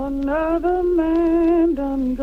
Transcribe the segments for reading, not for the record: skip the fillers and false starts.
Another man done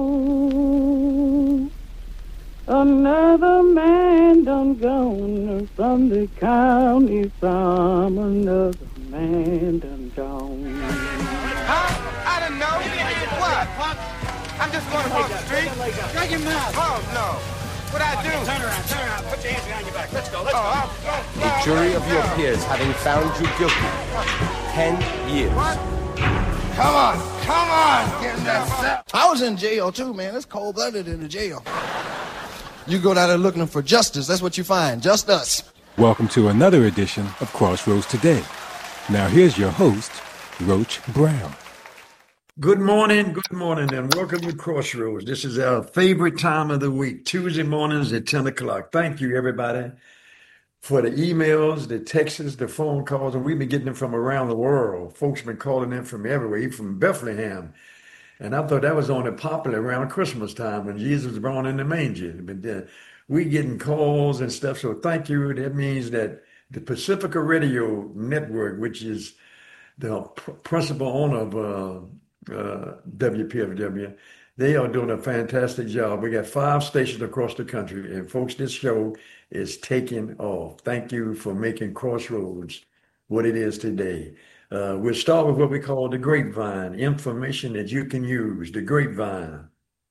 gone. Another man done gone from the county farm. Another man done gone. Huh? I don't know. What? I'm just going across the street. Shut your mouth. Oh, no. What'd I do? Turn around. Put your hands behind your back. Let's go. A jury of your peers having found you guilty. 10 years. What? Come on. Get in that cell. I was in jail too, man. It's cold-blooded in the jail. You go down there looking for justice. That's what you find. Just us. Welcome to another edition of Crossroads Today. Now here's your host, Roach Brown. Good morning, and welcome to Crossroads. This is our favorite time of the week, Tuesday mornings at 10 o'clock. Thank you, everybody, for the emails, the texts, the phone calls, and we've been getting them from around the world. Folks been calling in from everywhere, even from Bethlehem. And I thought that was only popular around Christmas time when Jesus was born in the manger. But we getting calls and stuff, so thank you. That means that the Pacifica Radio Network, which is the principal owner of WPFW, they are doing a fantastic job. We got 5 stations across the country, and folks, this show is taking off. Thank you for making Crossroads what it is today. We'll start with what we call the grapevine, information that you can use, the grapevine.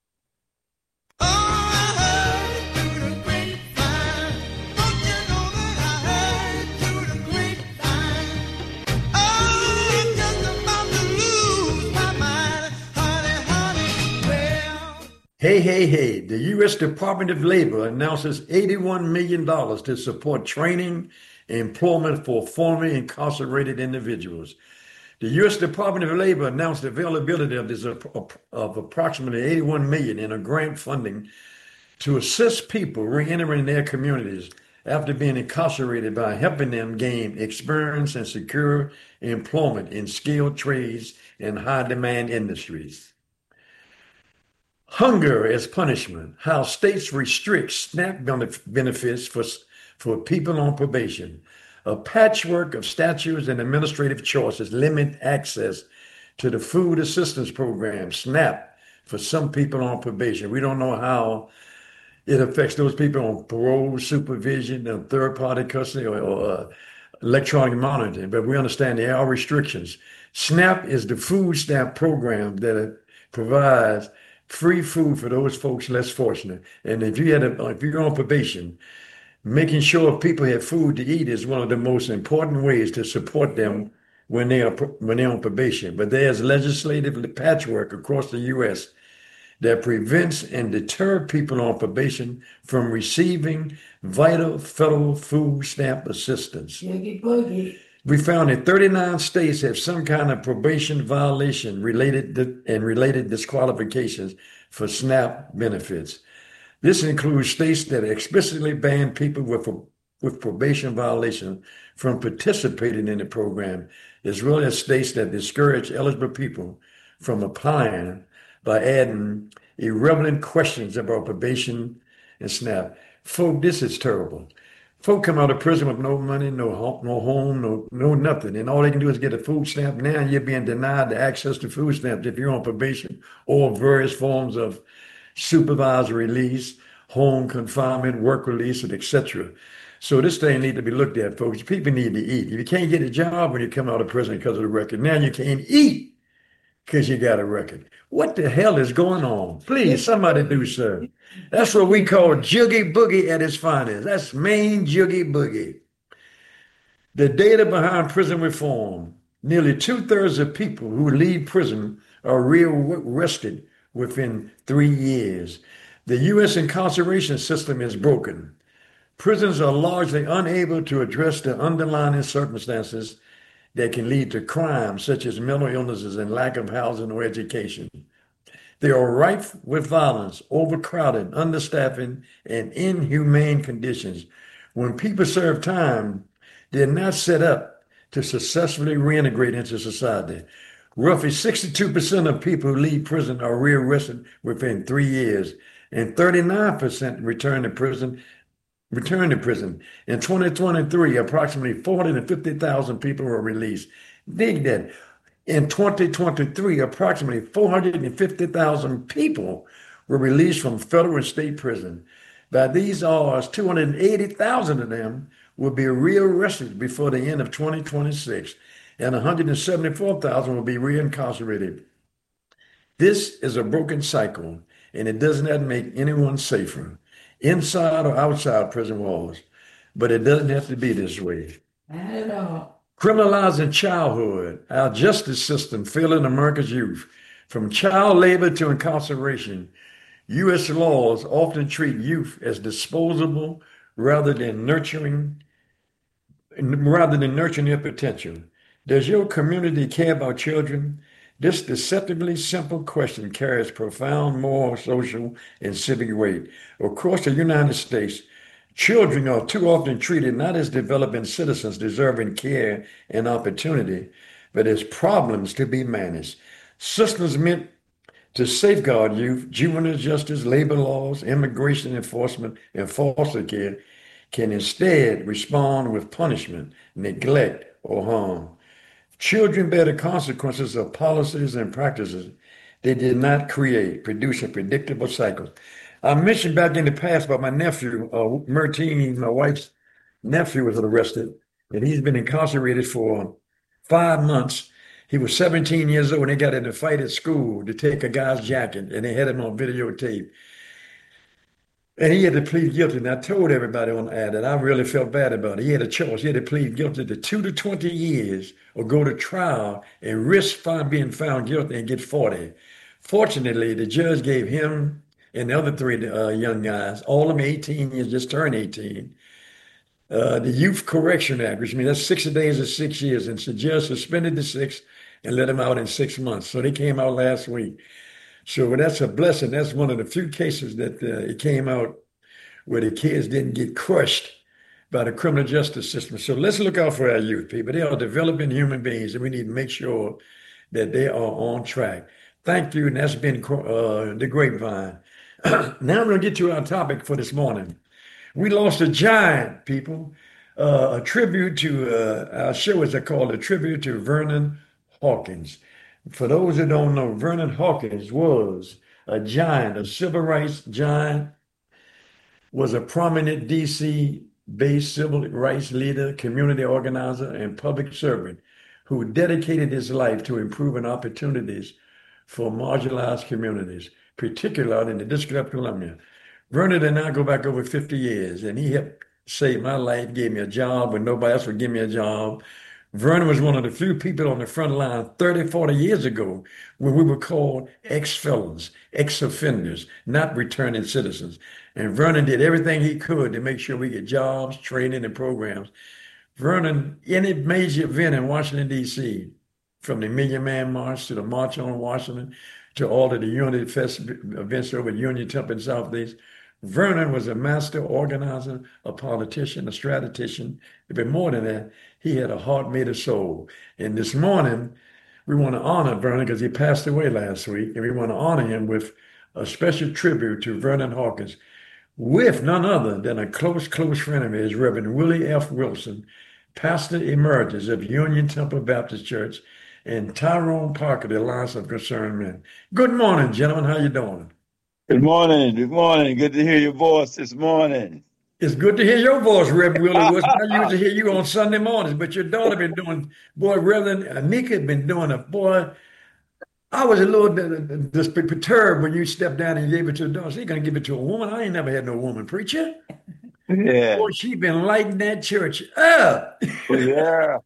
Hey, the U.S. Department of Labor announces $81 million to support training and employment for formerly incarcerated individuals. The U.S. Department of Labor announced the availability of approximately $81 million in a grant funding to assist people re-entering their communities after being incarcerated by helping them gain experience and secure employment in skilled trades and high-demand industries. Hunger as punishment, how states restrict SNAP benefits for people on probation. A patchwork of statutes and administrative choices limit access to the food assistance program, SNAP, for some people on probation. We don't know how it affects those people on parole, supervision, and third-party custody or electronic monitoring, but we understand there are restrictions. SNAP is the food stamp program that provides free food for those folks less fortunate. And if you're on probation, making sure people have food to eat is one of the most important ways to support them when they're on probation. But there's legislative patchwork across the U.S. that prevents and deters people on probation from receiving vital federal food stamp assistance. We found that 39 states have some kind of probation violation related disqualifications for SNAP benefits. This includes states that explicitly ban people with probation violations from participating in the program, as well as states that discourage eligible people from applying by adding irrelevant questions about probation and SNAP. Folks, this is terrible. Folk come out of prison with no money, no home, no nothing, and all they can do is get a food stamp. Now you're being denied the access to food stamps if you're on probation or various forms of supervised release, home confinement, work release, and etc. So this thing needs to be looked at, folks. People need to eat. If you can't get a job when you come out of prison because of the record, now you can't eat because you got a record. What the hell is going on? Please, somebody do something. That's what we call juggy boogie at its finest. That's main juggy boogie. The data behind prison reform: nearly 2/3 of people who leave prison are rearrested within 3 years. The U.S. incarceration system is broken. Prisons are largely unable to address the underlying circumstances that can lead to crime, such as mental illnesses and lack of housing or education. They are rife with violence, overcrowded, understaffing, and inhumane conditions. When people serve time, they're not set up to successfully reintegrate into society. Roughly 62% of people who leave prison are rearrested within 3 years, and 39% return to prison. In 2023, approximately 450,000 people were released. Dig that. In 2023, approximately 450,000 people were released from federal and state prison. By these hours, 280,000 of them will be rearrested before the end of 2026, and 174,000 will be reincarcerated. This is a broken cycle, and it does not make anyone safer, inside or outside prison walls. But it doesn't have to be this way. Not at all. Criminalizing childhood, our justice system failing America's youth. From child labor to incarceration, U.S. laws often treat youth as disposable rather than nurturing their potential. Does your community care about children? This deceptively simple question carries profound moral, social, and civic weight. Across the United States, children are too often treated not as developing citizens deserving care and opportunity, but as problems to be managed. Systems meant to safeguard youth, juvenile justice, labor laws, immigration enforcement, and foster care can instead respond with punishment, neglect, or harm. Children bear the consequences of policies and practices they did not create, producing predictable cycles. I mentioned back in the past about my nephew, Mertine, my wife's nephew, was arrested, and he's been incarcerated for 5 months. He was 17 years old, and they got in a fight at school to take a guy's jacket, and they had him on videotape. And he had to plead guilty. And I told everybody on the ad that I really felt bad about it. He had a choice. He had to plead guilty to 2 to 20 years or go to trial and risk being found guilty and get 40. Fortunately, the judge gave him and the other 3 young guys, all of them 18 years, just turned 18. The Youth Correction Act, which means that's 60 days or 6 years. And the judge suspended the 6 and let them out in 6 months. So they came out last week. So that's a blessing. That's one of the few cases that it came out where the kids didn't get crushed by the criminal justice system. So let's look out for our youth, people. They are developing human beings, and we need to make sure that they are on track. Thank you, and that's been the grapevine. Now I'm going to get to our topic for this morning. We lost a giant, people. A tribute to, our show is called A Tribute to Vernon Hawkins. For those who don't know, Vernon Hawkins was a giant, a civil rights giant, was a prominent D.C.-based civil rights leader, community organizer, and public servant who dedicated his life to improving opportunities for marginalized communities, particularly in the District of Columbia. Vernon and I go back over 50 years, and he helped save my life, gave me a job when nobody else would give me a job. Vernon was one of the few people on the front line 30, 40 years ago when we were called ex-felons, ex-offenders, not returning citizens. And Vernon did everything he could to make sure we get jobs, training, and programs. Vernon, any major event in Washington, D.C., from the Million Man March to the March on Washington to all of the Unity Fest events over at Union Temple in Southeast, Vernon was a master organizer, a politician, a strategist. But more than that, he had a heart made of soul. And this morning, we want to honor Vernon because he passed away last week. And we want to honor him with a special tribute to Vernon Hawkins with none other than a close friend of his, Reverend Willie F. Wilson, pastor emeritus of Union Temple Baptist Church, and Tyrone Parker, the Alliance of Concerned Men. Good morning, gentlemen. How you doing? Good morning. Good morning. Good to hear your voice this morning. It's good to hear your voice, Reverend Willie Wilson. I used to hear you on Sunday mornings, but your daughter been doing, boy, Reverend Anika been doing I was a little bit perturbed when you stepped down and gave it to a daughter. She's going to give it to a woman. I ain't never had no woman preacher. Yeah. Boy, she been lighting that church up. Yeah.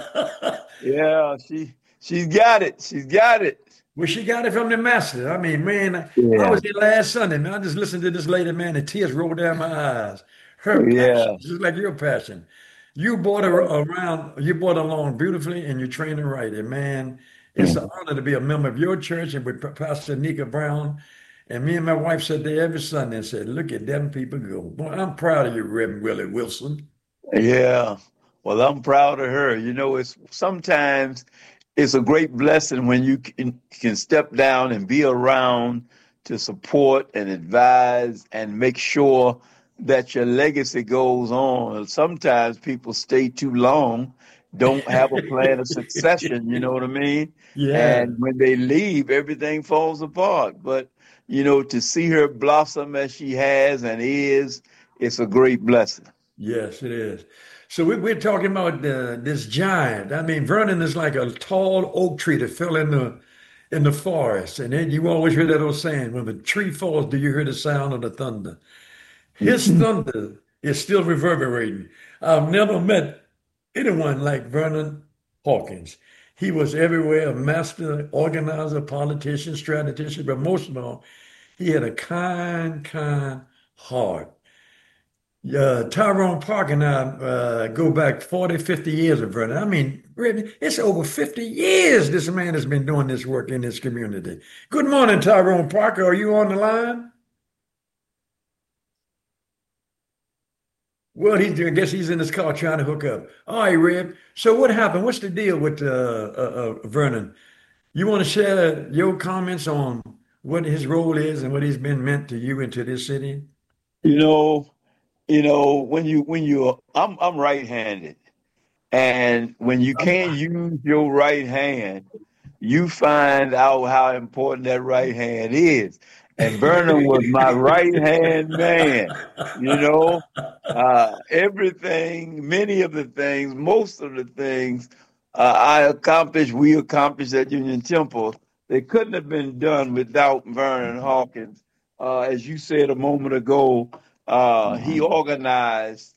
Yeah, she's got it. She's got it. Well, she got it from the master. I mean, man, I was there last Sunday, man. I just listened to this lady, man, and tears rolled down my eyes. Her passion, just like your passion. You brought her around, you brought her along beautifully, and you trained her right. And man, it's an honor to be a member of your church and with Pastor Nika Brown. And me and my wife sat there every Sunday and said, look at them people go. Boy, I'm proud of you, Reverend Willie Wilson. Yeah. Well, I'm proud of her. You know, sometimes it's a great blessing when you can step down and be around to support and advise and make sure that your legacy goes on. Sometimes people stay too long don't have a plan of succession. You know what I mean? Yeah. And when they leave, everything falls apart. But, you know, to see her blossom as she has and is, it's a great blessing. Yes, it is. So we're talking about this giant. I mean, Vernon is like a tall oak tree that fell in the forest. And then you always hear that old saying, when the tree falls, do you hear the sound of the thunder? His thunder is still reverberating. I've never met anyone like Vernon Hawkins. He was everywhere, a master organizer, politician, strategist, but most of all, he had a kind heart. Tyrone Park and I go back 40, 50 years of Vernon. I mean, really, it's over 50 years this man has been doing this work in this community. Good morning, Tyrone Parker. Are you on the line? Well, I guess he's in his car trying to hook up. All right, Reb. So what happened? What's the deal with Vernon? You want to share your comments on what his role is and what he's been meant to you and to this city? I'm right-handed, and when you can't use your right hand, you find out how important that right hand is. And Vernon was my right-hand man. Everything, many of the things, most of the things we accomplished at Union Temple, they couldn't have been done without Vernon Hawkins. As you said a moment ago, he organized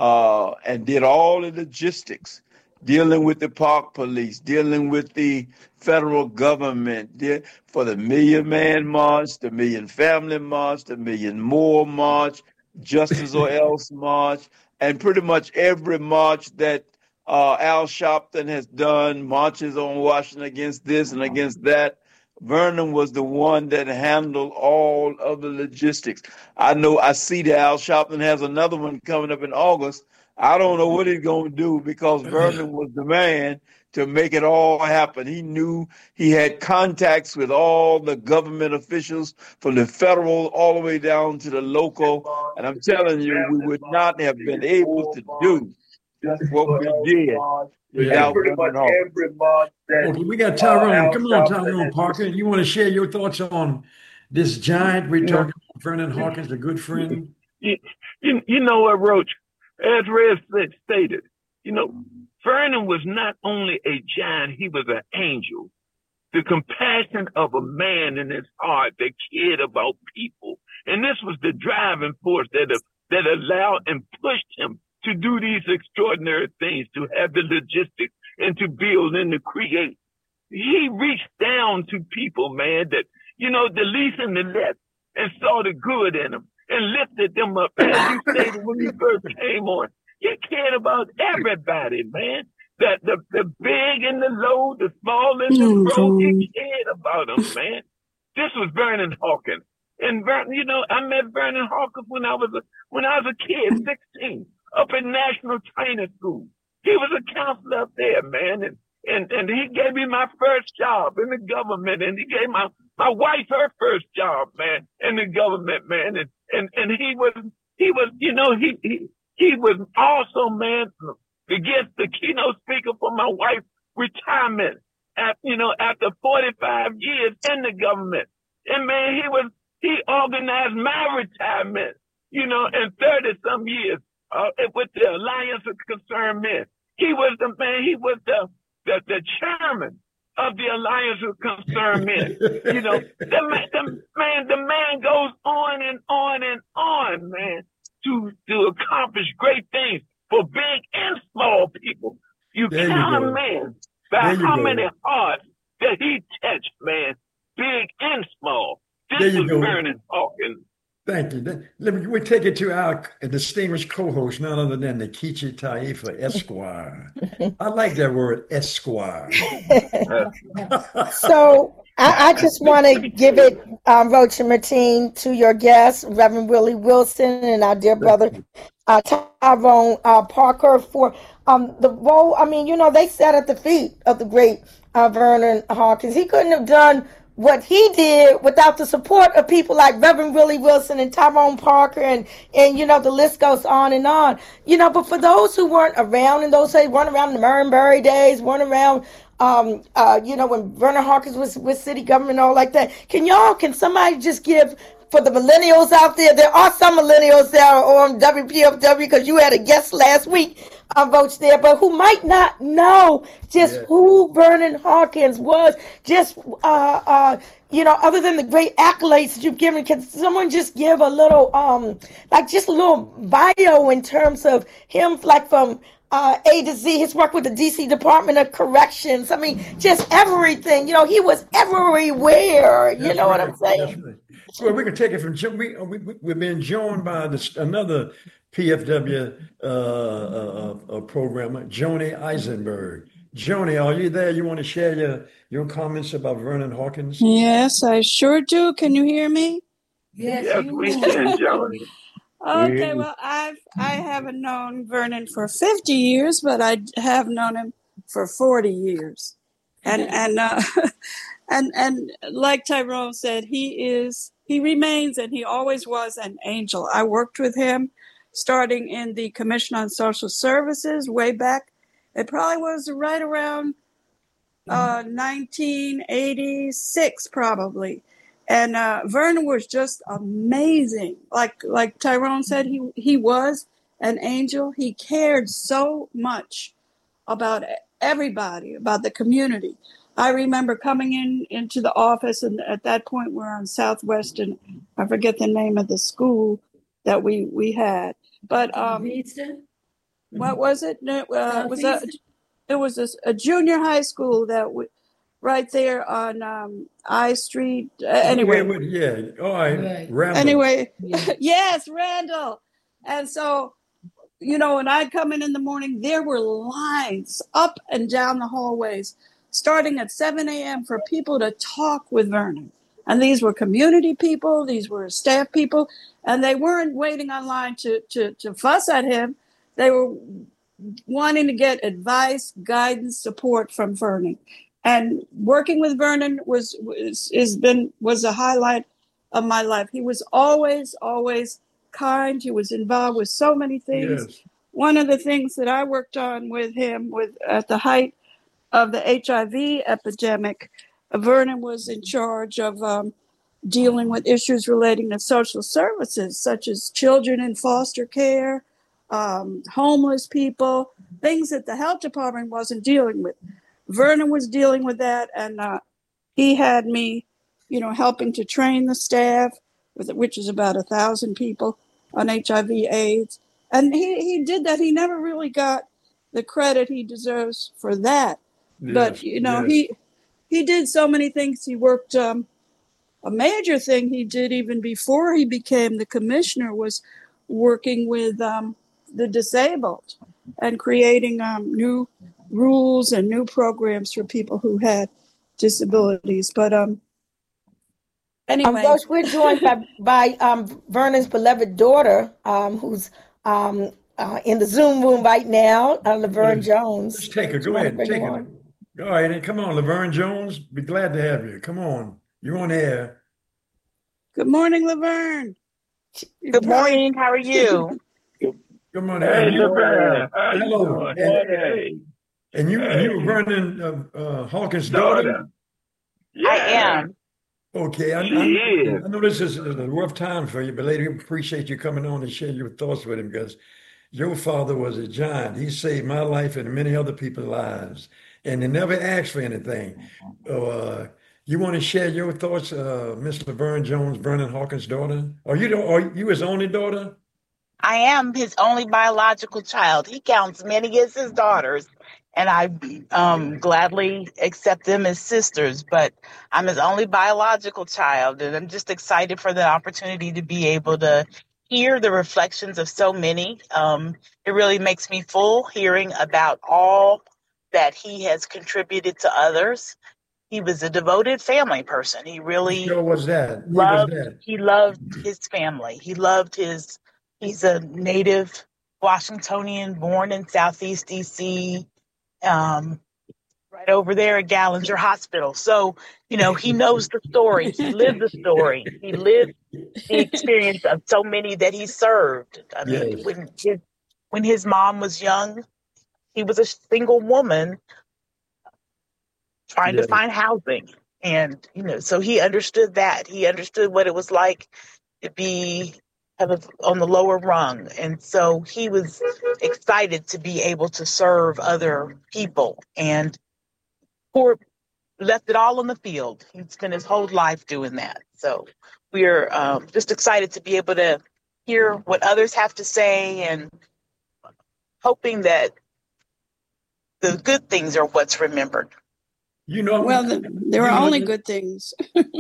and did all the logistics, dealing with the park police, dealing with the federal government, for the Million Man March, the Million Family March, the Million More March, Justice or Else March, and pretty much every march that Al Sharpton has done, marches on Washington against this and against that. Vernon was the one that handled all of the logistics. I see that Al Sharpton has another one coming up in August. I don't know what he's going to do because Vernon was the man to make it all happen. He knew he had contacts with all the government officials from the federal all the way down to the local. And I'm telling you, we would not have been able to do what we did without Vernon Hawkins. Okay, we got Tyrone. Come on, Tyrone Parker. You want to share your thoughts on this giant? We're talking about Vernon Hawkins, a good friend. You know what, Roach? As Red stated, Vernon was not only a giant, he was an angel. The compassion of a man in his heart that cared about people. And this was the driving force that allowed and pushed him to do these extraordinary things, to have the logistics and to build and to create. He reached down to people, man, that, the least and the less, and saw the good in them and lifted them up. As you stated when you first came on, he cared about everybody, man. The big and the low, the small and the broke, he cared about them, man. This was Vernon Hawkins. And I met Vernon Hawkins when I was a kid, 16, up in National Training School. He was a counselor up there, man, and he gave me my first job in the government, and he gave my wife her first job, man, in the government, man, and he was he was also, man, to get the keynote speaker for my wife's retirement after 45 years in the government, and man, he organized my retirement, in 30 some years. With the Alliance of Concerned Men. He was the man, he was the chairman of the Alliance of Concerned Men. The man goes on and on and on, man, to accomplish great things for big and small people. You count a man by how many hearts that he touched, man, big and small. This was Vernon Hawkins. Thank you. We take it to our distinguished co-host, none other than Nkechi Taifa, Esquire. I like that word, Esquire. So I just want to give it, Roach and Martine, to your guest, Reverend Willie Wilson, and our dear brother, Tyrone Parker, for the role. I mean, they sat at the feet of the great Vernon Hawkins. He couldn't have done what he did without the support of people like Reverend Willie Wilson and Tyrone Parker and the list goes on and on. But for those who weren't around in those days, weren't around in the Murray days, weren't around when Vernon Harkins was with city government and all like that. Can somebody just give, for the millennials out there are some millennials that are on WPFW because you had a guest last week on Votes There, but who might not know just who Vernon Harkins was, just other than the great accolades that you've given. Can someone just give a little just a little bio in terms of him, like from A to Z, his work with the DC Department of Corrections? I mean, just everything. He was everywhere. You know what I'm saying? That's right. Well, we can take it from we've been joined by another PFW programmer, Joni Eisenberg. Joni, are you there? You want to share your comments about Vernon Harkins? Yes, I sure do. Can you hear me? Yes, we can, Joni. Okay, well, I haven't known Vernon for 50 years, but I have known him for 40 years. And like Tyrone said, he remains and he always was an angel. I worked with him starting in the Commission on Social Services way back. It probably was right around 1986, probably. And Vernon was just amazing. Like Tyrone said, he was an angel. He cared so much about everybody, about the community. I remember coming into the office, and at that point we're on Southwest, and I forget the name of the school that we had. But what was it? It was a junior high school that right there on I Street. Anyway, all right. Randall. Anyway, yes, Randall. And so, when I'd come in the morning, there were lines up and down the hallways, starting at 7 a.m. for people to talk with Vernon. And these were community people, these were staff people, and they weren't waiting online to fuss at him. They were wanting to get advice, guidance, support from Vernon. And working with Vernon was a highlight of my life. He was always kind. He was involved with so many things. Yes. One of the things that I worked on with him at the height of the HIV epidemic, Vernon was in charge of dealing with issues relating to social services, such as children in foster care, homeless people, things that the health department wasn't dealing with. Vernon was dealing with that, and he had me, helping to train the staff, which is about 1,000 people on HIV/AIDS. And he did that. He never really got the credit he deserves for that. Yes, but, he did so many things. He worked, a major thing he did even before he became the commissioner was working with the disabled and creating new rules and new programs for people who had disabilities. But anyway. We're joined by Vernon's beloved daughter, who's in the Zoom room right now, Laverne Jones. Let's take her. Go ahead. Take her. All right. Come on, Laverne Jones. Be glad to have you. Come on. You're on air. Good morning, Laverne. Good morning. How are you? Good morning. Hey, Laverne. Hello. And you were Vernon Harkins' daughter? Yeah. I am. Okay. I know this is a rough time for you, but lady, we appreciate you coming on and sharing your thoughts with him, because your father was a giant. He saved my life and many other people's lives, and he never asked for anything. You want to share your thoughts, Miss Laverne Jones, Vernon Harkins' daughter? Are you his only daughter? I am his only biological child. He counts many as his daughters, and I gladly accept them as sisters, but I'm his only biological child, and I'm just excited for the opportunity to be able to hear the reflections of so many. It really makes me full hearing about all that he has contributed to others. He was a devoted family person. He really He loved his family. He's a native Washingtonian born in Southeast DC, right over there at Gallinger Hospital. So, you know, he knows the story. He lived the story. He lived the experience of so many that he served. I mean, Yes. when his mom was young, he was a single woman trying to Yes. find housing. And, you know, so he understood that. He understood what it was like to be kind of on the lower rung. And so he was excited to be able to serve other people, and left it all on the field. He spent his whole life doing that. So we're just excited to be able to hear what others have to say, and hoping that the good things are what's remembered. You know, Well, there are only good things.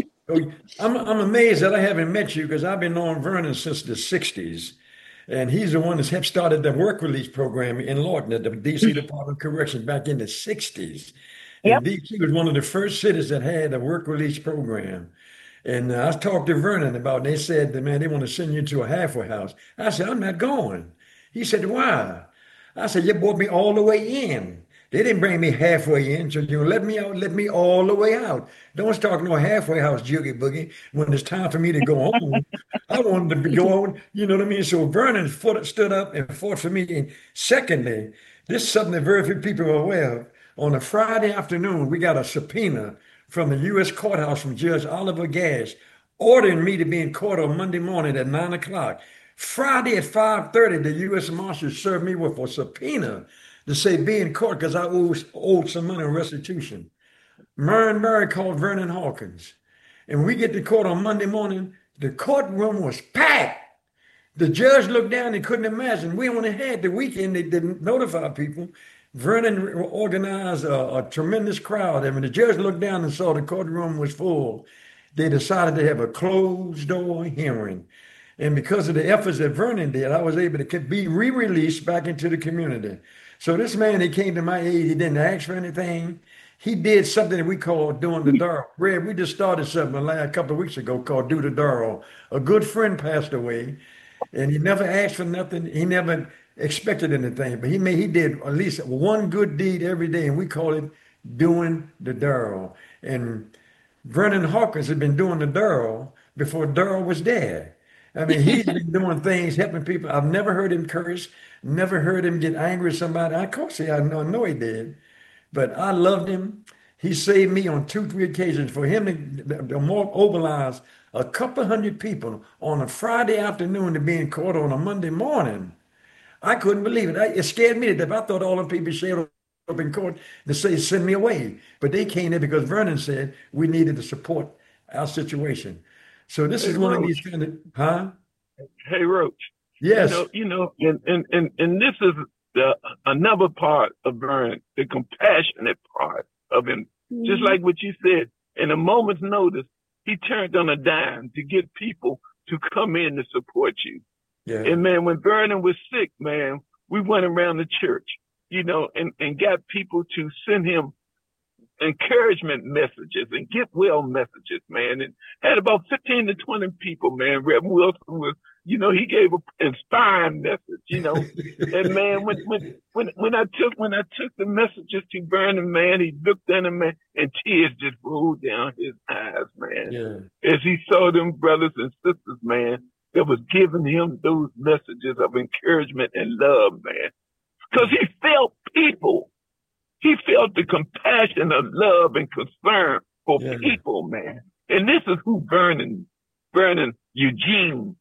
I'm amazed that I haven't met you, because I've been knowing Vernon since the 60s. And he's the one that started the work release program in Lawton at the D.C. Department of Corrections back in the 60s. Yep. And D.C. was one of the first cities that had a work release program. And I talked to Vernon about it. They said, man, they want to send you to a halfway house. I said, I'm not going. He said, why? I said, you brought me all the way in. They didn't bring me halfway in, so you let me out, let me all the way out. Don't start no halfway house joogie boogie when it's time for me to go home. I wanted to go on, you know what I mean? So Vernon stood up and fought for me. And secondly, this is something that very few people are aware of. On a Friday afternoon, we got a subpoena from the U.S. courthouse from Judge Oliver Gash, ordering me to be in court on Monday morning at 9 o'clock. Friday at 5:30, the U.S. Marshal served me with a subpoena to say be in court because I owed some money on restitution. Murray Murray called Vernon Hawkins. And we get to court on Monday morning. The courtroom was packed. The judge looked down and couldn't imagine. We only had the weekend. They didn't notify people. Vernon organized a tremendous crowd. And when the judge looked down and saw the courtroom was full, they decided to have a closed door hearing. And because of the efforts that Vernon did, I was able to be re-released back into the community. So this man, he came to my aid. He didn't ask for anything. He did something that we call doing the Darrell. Red, we just started something a couple of weeks ago called Do the Darrell. A good friend passed away, and he never asked for nothing. He never expected anything, but he did at least one good deed every day, and we call it doing the Darrell. And Vernon Hawkins had been doing the Darrell before Darrell was dead. I mean, he's been doing things, helping people. I've never heard him curse, never heard him get angry at somebody. Of course, I know he did, but I loved him. He saved me on 2-3 occasions. For him to mobilize a couple hundred people on a Friday afternoon to be in court on a Monday morning, I couldn't believe it. It scared me to death. I thought all the people showed up in court to say, send me away. But they came there because Vernon said we needed to support our situation. So this is one of these kind of, huh? Hey, Roach. Yes. And this is another part of Vernon, the compassionate part of him. Mm-hmm. Just like what you said, in a moment's notice, he turned on a dime to get people to come in to support you. Yeah. And man, when Vernon was sick, man, we went around the church, and got people to send him encouragement messages and get well messages, man. And had about 15 to 20 people, man. Reverend Wilson was, he gave an inspiring message, And man, when I took the messages to Vernon, man, he looked at him, man, and tears just rolled down his eyes, man. Yeah. As he saw them brothers and sisters, man, that was giving him those messages of encouragement and love, man. Because he felt people. He felt the compassion of love and concern for people, man. And this is who Vernon Eugene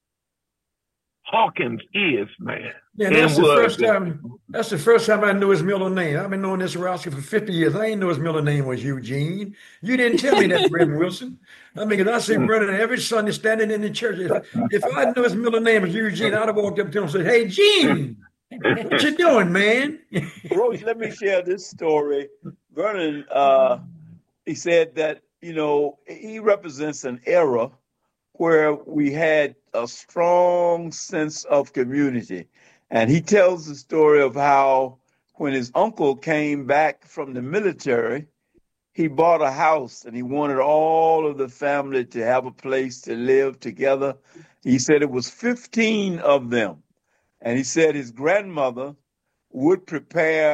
Hawkins is, man. Yeah, that's the first time I knew his middle name. I've been knowing this Roscoe for 50 years. I didn't know his middle name was Eugene. You didn't tell me that, Reverend Wilson. I mean, because I see Vernon every Sunday standing in the church. If I knew his middle name was Eugene, I'd have walked up to him and said, hey, Gene, what you doing, man? Roach, let me share this story. Vernon, he said that, he represents an era where we had a strong sense of community. And he tells the story of how when his uncle came back from the military, he bought a house and he wanted all of the family to have a place to live together. He said it was 15 of them. And he said his grandmother would prepare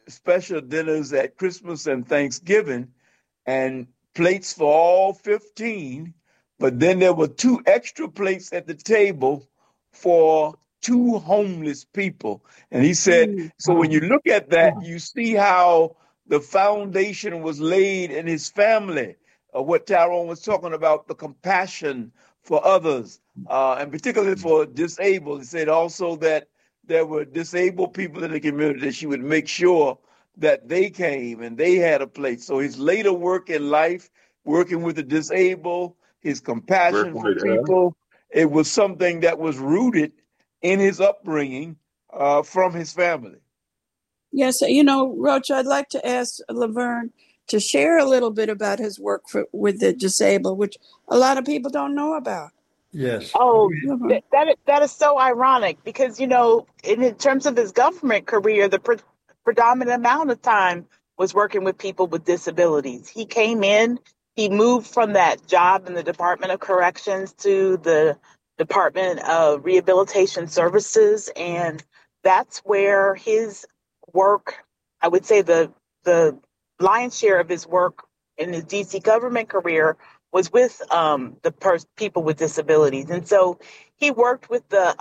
special dinners at Christmas and Thanksgiving, and plates for all 15, but then there were 2 extra plates at the table for 2 homeless people. And he said, so when you look at that, you see how the foundation was laid in his family, what Tyrone was talking about, the compassion for others, and particularly for disabled. He said also that there were disabled people in the community that she would make sure that they came and they had a place. So his later work in life, working with the disabled, his compassion for people, it was something that was rooted in his upbringing from his family. Yes, Roach, I'd like to ask Laverne to share a little bit about his work with the disabled, which a lot of people don't know about. Yes. Oh, that is so ironic because, in terms of his government career, the predominant amount of time was working with people with disabilities. He came in, he moved from that job in the Department of Corrections to the Department of Rehabilitation Services. And that's where his work, I would say the lion's share of his work in his DC government career was with the people with disabilities. And so he worked with the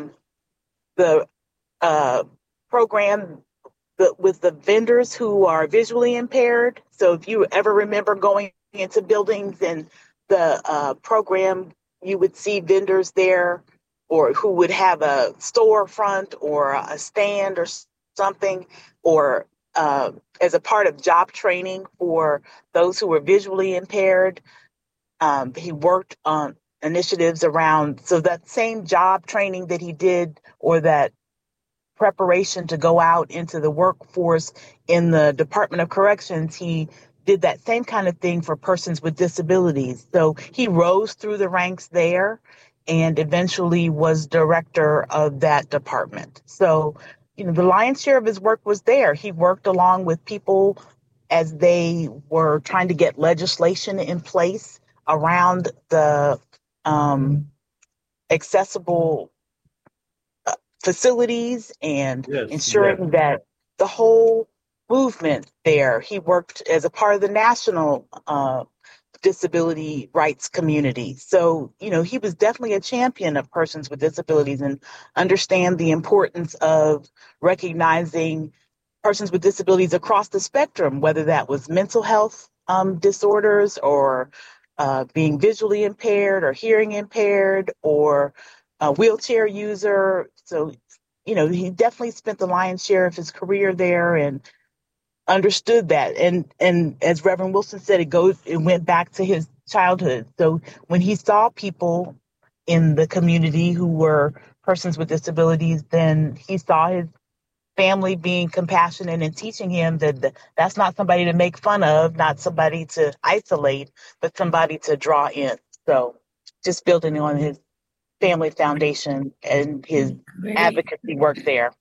program with the vendors who are visually impaired. So if you ever remember going into buildings and the program, you would see vendors there or who would have a storefront or a stand or something, or as a part of job training for those who were visually impaired. He worked on initiatives around, so that same job training that he did, or that preparation to go out into the workforce in the Department of Corrections, he did that same kind of thing for persons with disabilities. So he rose through the ranks there and eventually was director of that department. So, the lion's share of his work was there. He worked along with people as they were trying to get legislation in place around the accessible facilities and ensuring that the whole movement there. He worked as a part of the national disability rights community. So, he was definitely a champion of persons with disabilities and understand the importance of recognizing persons with disabilities across the spectrum, whether that was mental health disorders or being visually impaired or hearing impaired or a wheelchair user. So, he definitely spent the lion's share of his career there and understood that. And as Reverend Wilson said, it went back to his childhood. So when he saw people in the community who were persons with disabilities, then he saw his family being compassionate and teaching him that that's not somebody to make fun of, not somebody to isolate, but somebody to draw in. So just building on his family foundation and his advocacy work there.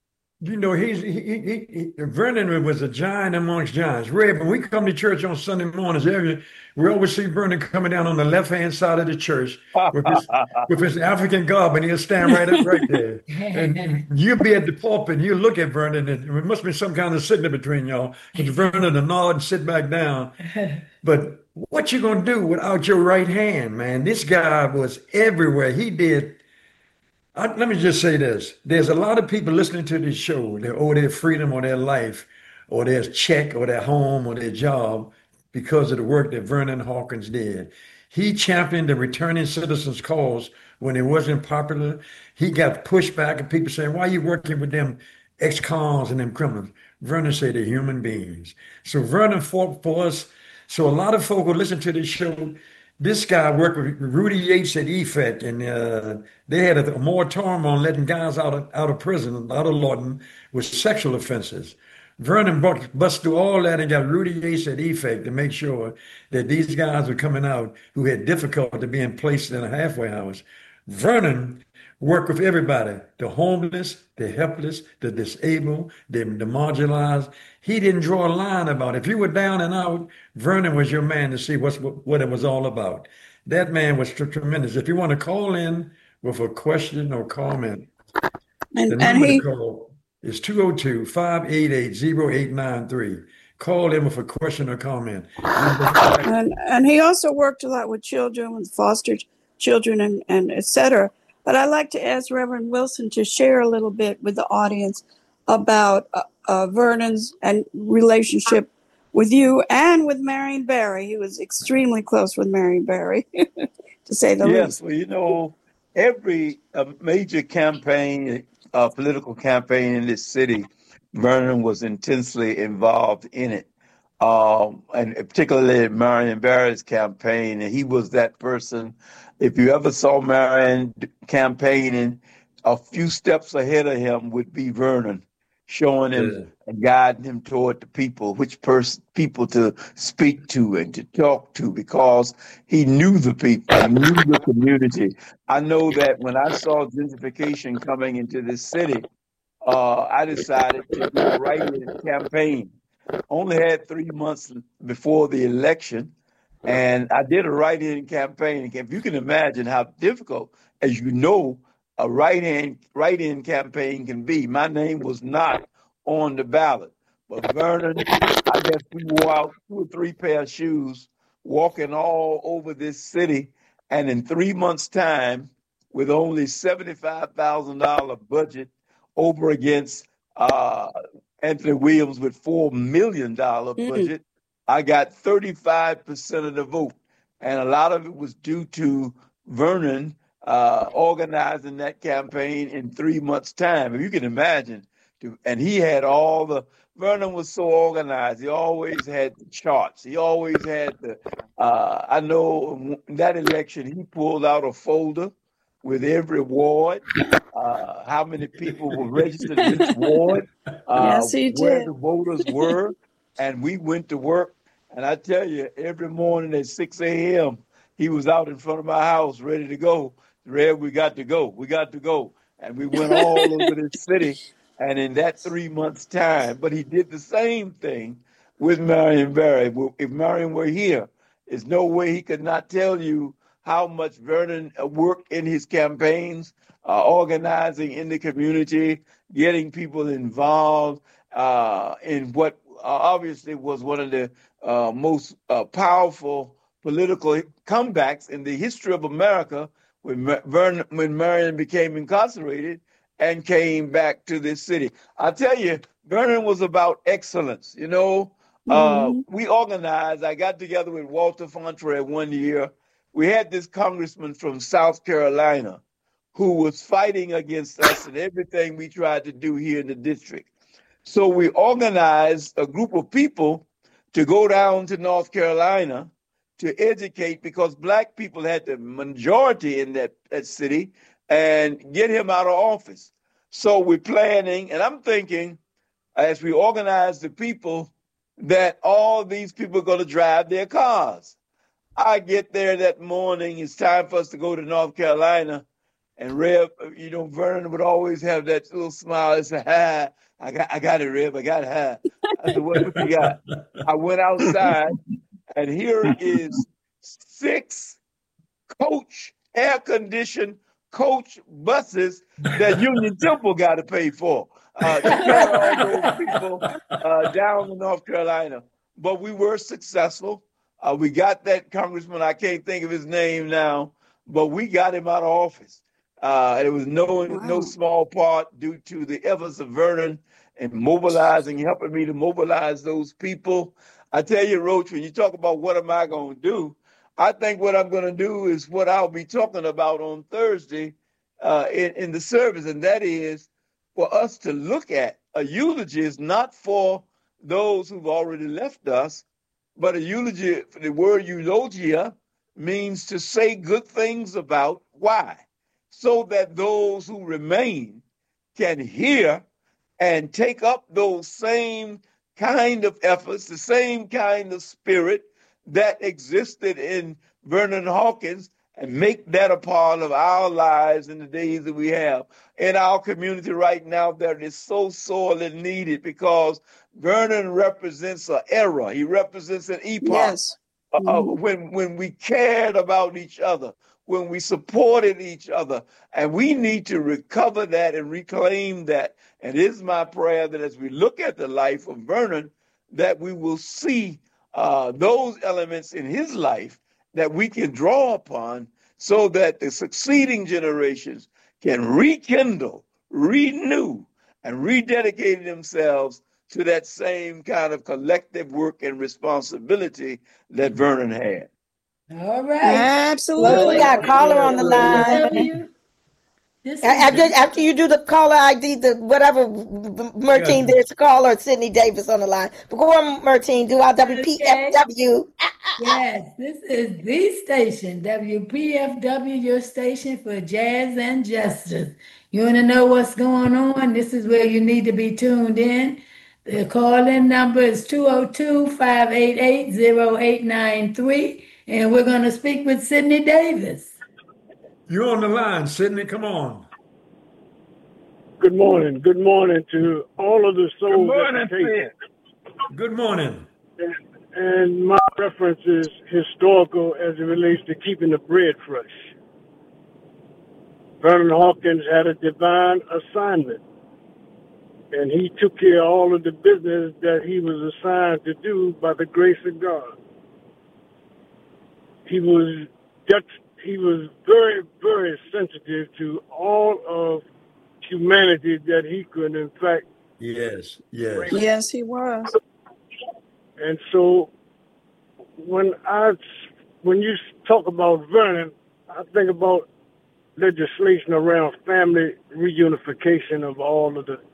Vernon was a giant amongst giants. Red, when we come to church on Sunday mornings, we always see Vernon coming down on the left-hand side of the church with his African garb, and he'll stand right up right there. And you'll be at the pulpit, and you look at Vernon, and there must be some kind of signal between y'all, because Vernon will nod and sit back down. But what you going to do without your right hand, man? This guy was everywhere. He did. Let me just say this. There's a lot of people listening to this show that owe their freedom or their life or their check or their home or their job because of the work that Vernon Hawkins did. He championed the returning citizens' cause when it wasn't popular. He got pushback and people saying, why are you working with them ex-cons and them criminals? Vernon said they're human beings. So Vernon fought for us. So a lot of folk who listen to this show, this guy worked with Rudy Yates at EFEC, and they had a moratorium on letting guys out of prison, out of Lawton, with sexual offenses. Vernon bust through all that and got Rudy Yates at EFEC to make sure that these guys were coming out who had difficulty being placed in a halfway house. Vernon worked with everybody, the homeless, the helpless, the disabled, the marginalized. He didn't draw a line about it. If you were down and out, Vernon was your man to see what it was all about. That man was tremendous. If you want to call in with a question or comment, and It's 202-588-0893. Call them with a question or comment. And he also worked a lot with children, with foster children, and et cetera. But I'd like to ask Reverend Wilson to share a little bit with the audience about Vernon's and relationship with you and with Marion Barry. He was extremely close with Marion Barry, to say the least. Yes, well, you know, every major campaign, political campaign in this city, Vernon was intensely involved in it. And particularly Marion Barry's campaign, and he was that person. If you ever saw Marion campaigning, a few steps ahead of him would be Vernon, showing him and guiding him toward the people, which people to speak to and to talk to, because he knew the people, he knew the community. I know that when I saw gentrification coming into this city, I decided to do a write-in campaign. Only had 3 months before the election, and I did a write-in campaign. If you can imagine how difficult, as you know, a write-in campaign can be. My name was not on the ballot, but Vernon, I guess we wore out 2 or 3 pair of shoes, walking all over this city, and in 3 months' time, with only $75,000 budget over against Anthony Williams with $4 million budget, I got 35% of the vote. And a lot of it was due to Vernon organizing that campaign in 3 months' time. If you can imagine, and he had Vernon was so organized. He always had the charts. He always had I know in that election, he pulled out a folder with every ward, how many people were registered in each ward, yes, he where did. the voters were, and we went to work. And I tell you, every morning at 6 a.m., he was out in front of my house ready to go. Red, we got to go. We got to go. And we went all over the city. And in that 3 months' time, but he did the same thing with Marion Barry. If Marion were here, there's no way he could not tell you how much Vernon worked in his campaigns, organizing in the community, getting people involved in what obviously was one of the most powerful political comebacks in the history of America when Marion became incarcerated and came back to this city. I tell you, Vernon was about excellence. You know, we organized. I got together with Walter Fontre one year. We had this congressman from South Carolina who was fighting against us and everything we tried to do here in the district. So we organized a group of people to go down to North Carolina to educate, because black people had the majority in that city, and get him out of office. So we're planning, and I'm thinking, as we organize the people, that all these people are going to drive their cars. I get there that morning, it's time for us to go to North Carolina, and Rev, you know, Vernon would always have that little smile and say, "Ha, I got it, Rev, I got it, ha." I said, what you got? I went outside, and here is 6 air-conditioned coach buses that Union Temple got to pay for to carry all those people down to North Carolina. But we were successful. We got that congressman, I can't think of his name now, but we got him out of office. It was no small part due to the efforts of Vernon and helping me to mobilize those people. I tell you, Roach, when you talk about what am I going to do, I think what I'm going to do is what I'll be talking about on Thursday in the service, and that is for us to look at a eulogy is not for those who've already left us, but a eulogy, the word eulogia means to say good things about. Why? So that those who remain can hear and take up those same kind of efforts, the same kind of spirit that existed in Vernon Hawkins, and make that a part of our lives in the days that we have. In our community right now, that is so sorely needed, because Vernon represents an era. He represents an epoch. Yes. When we cared about each other, when we supported each other. And we need to recover that and reclaim that. And it is my prayer that as we look at the life of Vernon, that we will see those elements in his life that we can draw upon so that the succeeding generations can rekindle, renew, and rededicate themselves to that same kind of collective work and responsibility that Vernon had. All right. Absolutely. We got a caller on the line. After you do the caller ID, the whatever, Mertine, there's a caller, Sidney Davis on the line. But go on, Mertine, do our WPFW. Yes, this is the station, WPFW, your station for jazz and justice. You want to know what's going on? This is where you need to be tuned in. The call-in number is 202-588-0893, and we're going to speak with Sidney Davis. You're on the line, Sidney. Come on. Good morning. Good morning to all of the souls. Good morning, Sid. Good morning. And my reference is historical as it relates to keeping the bread fresh. Vernon Hawkins had a divine assignment, and he took care of all of the business that he was assigned to do by the grace of God. He was very, very sensitive to all of humanity that he could, in fact. Yes. Yes, he was. And so when you talk about Vernon, I think about legislation around family reunification of all of the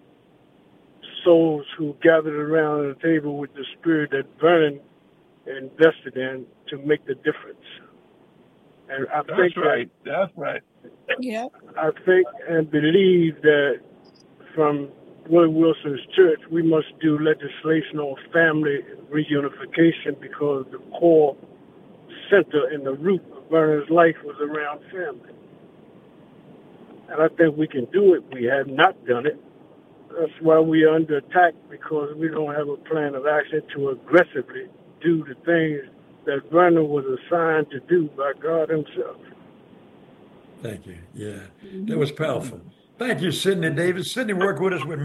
souls who gathered around the table with the spirit that Vernon invested in to make the difference. And I think That's right. Yeah. I think and believe that from Willie Wilson's church, we must do legislation on family reunification because the core center and the root of Vernon's life was around family. And I think we can do it. We have not done it. That's why we are under attack, because we don't have a plan of action to aggressively do the things that Vernon was assigned to do by God himself. Thank you. Yeah, that was powerful. Thank you, Sidney Davis. Sidney worked with us with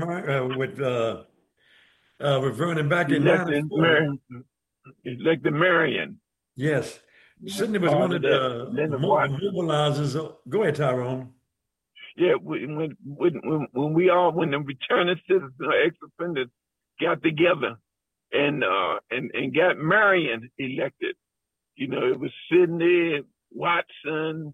Vernon back in '94. Elected Marion. Yes, Sidney was one of the mobilizers. Go ahead, Tyrone. Yeah, when the returning citizens or ex-offenders got together and got Marion elected, it was Sidney, Watson,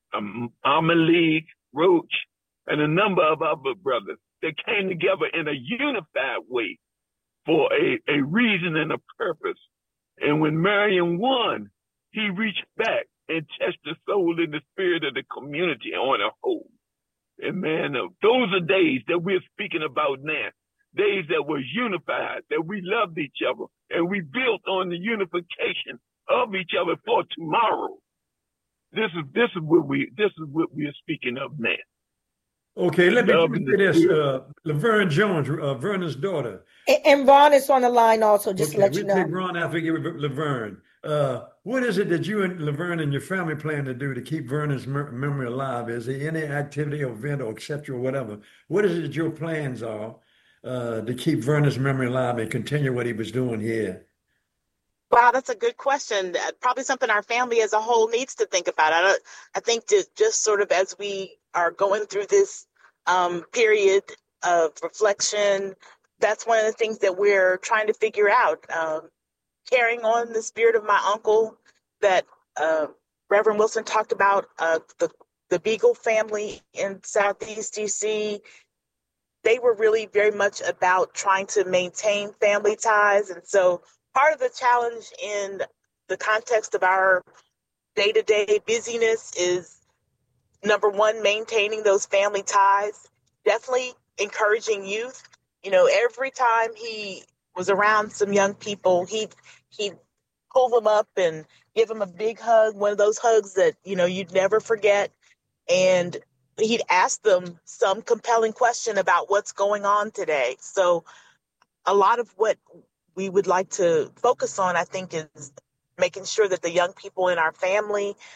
Malik, Roach, and a number of other brothers that came together in a unified way for a reason and a purpose. And when Marion won, he reached back and touched the soul and the spirit of the community on a whole. And man, those are days that we're speaking about now. Days that were unified, that we loved each other, and we built on the unification of each other for tomorrow. This is what we are speaking of now. Okay, let me say this. Laverne Jones, Vernon's daughter. And Ron is on the line also, just to let you know. We'll take Ron after we give Laverne. What is it that you and Laverne and your family plan to do to keep Vernon's memory alive? Is there any activity or event or etc. or whatever? What is it that your plans are to keep Vernon's memory alive and continue what he was doing here? Wow, that's a good question. Probably something our family as a whole needs to think about. I think just sort of as we are going through this period of reflection, that's one of the things that we're trying to figure out. Carrying on the spirit of my uncle that Reverend Wilson talked about, the Beagle family in Southeast DC, they were really very much about trying to maintain family ties. And so part of the challenge in the context of our day-to-day busyness is, number one, maintaining those family ties, definitely encouraging youth. Every time he was around some young people, he'd pull them up and give them a big hug, one of those hugs that, you'd never forget. And he'd ask them some compelling question about what's going on today. So a lot of what we would like to focus on, I think, is making sure that the young people in our family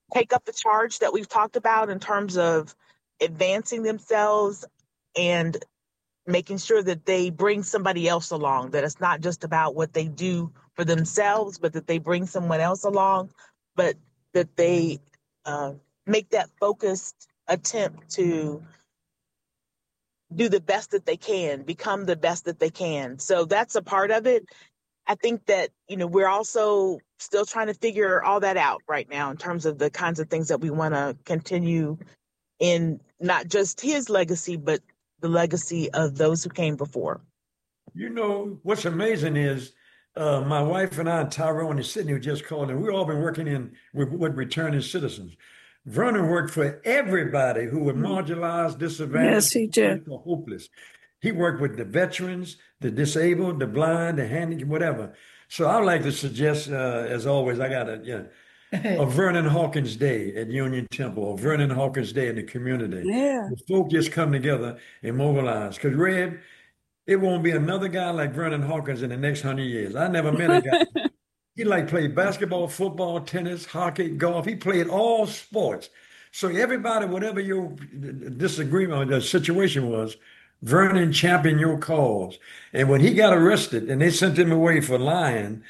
take up the charge that we've talked about in terms of advancing themselves and making sure that they bring somebody else along, that it's not just about what they do for themselves, but that they bring someone else along, but that they make that focused attempt to do the best that they can, become the best that they can. So that's a part of it. I think that, we're also still trying to figure all that out right now in terms of the kinds of things that we want to continue in not just his legacy, but the legacy of those who came before. What's amazing is my wife and I, Tyrone and Sydney, who just called, and we've all been working with returning citizens. Vernon worked for everybody who was marginalized, disadvantaged, yes, he did. Or hopeless. He worked with the veterans, the disabled, the blind, the handicapped, whatever. So I would like to suggest, as always, I got a Vernon Hawkins Day at Union Temple, or Vernon Hawkins Day in the community. Yeah. The folk just come together and mobilize. Because, Red, it won't be another guy like Vernon Hawkins in the next 100 years. I never met a guy. He played basketball, football, tennis, hockey, golf. He played all sports. So everybody, whatever your disagreement or the situation was, Vernon championed your cause. And when he got arrested and they sent him away for lying,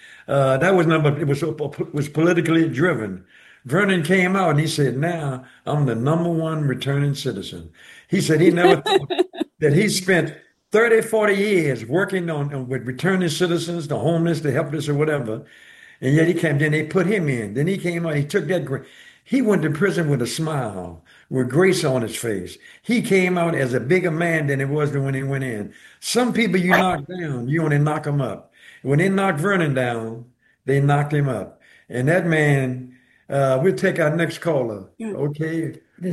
it was politically driven. Vernon came out and he said, now I'm the #1 returning citizen. He said he never thought that he spent 30, 40 years working with returning citizens, the homeless, the helpless, or whatever. And yet then they put him in. Then he came out, he took that. He went to prison with a smile, with grace on his face. He came out as a bigger man than he was when he went in. Some people you knock down, you only knock them up. When they knocked Vernon down, they knocked him up. And that man, we'll take our next caller. Okay.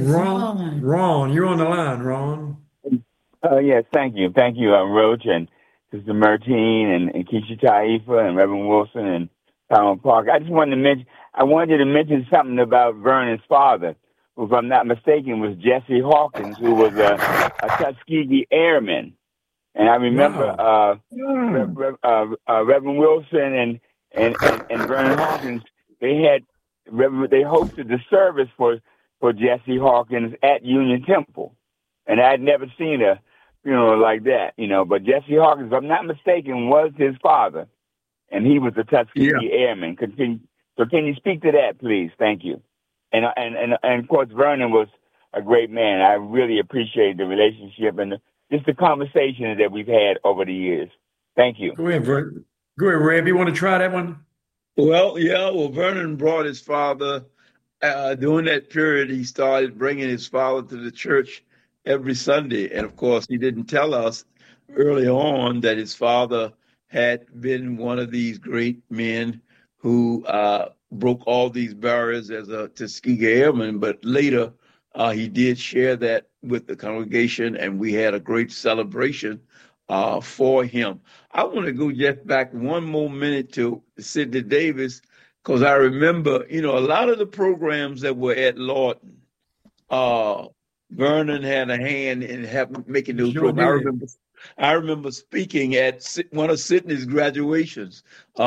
Ron, you're on the line, Ron. Yes, thank you. Thank you, Roach and Sister Mertine and Keisha Taifa and Reverend Wilson and Tom Parker. I wanted to mention something about Vernon's father, who, if I'm not mistaken, was Jesse Hawkins, who was a Tuskegee Airman. And I remember Reverend Wilson and Vernon Hawkins, they hosted the service for Jesse Hawkins at Union Temple. And I'd never seen a funeral like that, But Jesse Hawkins, if I'm not mistaken, was his father. And he was a Tuskegee Airman. So can you speak to that, please? Thank you. And of course, Vernon was a great man. I really appreciate the relationship and just the conversations that we've had over the years. Thank you. Go ahead, Reb. You want to try that one? Well, Vernon brought his father. During that period, he started bringing his father to the church every Sunday. And of course, he didn't tell us early on that his father had been one of these great men who broke all these barriers as a Tuskegee Airman, but later he did share that with the congregation, and we had a great celebration for him. I want to go just back one more minute to Sidney Davis, because I remember, a lot of the programs that were at Lawton, Vernon had a hand in making those programs. I remember speaking at one of Sidney's graduations. They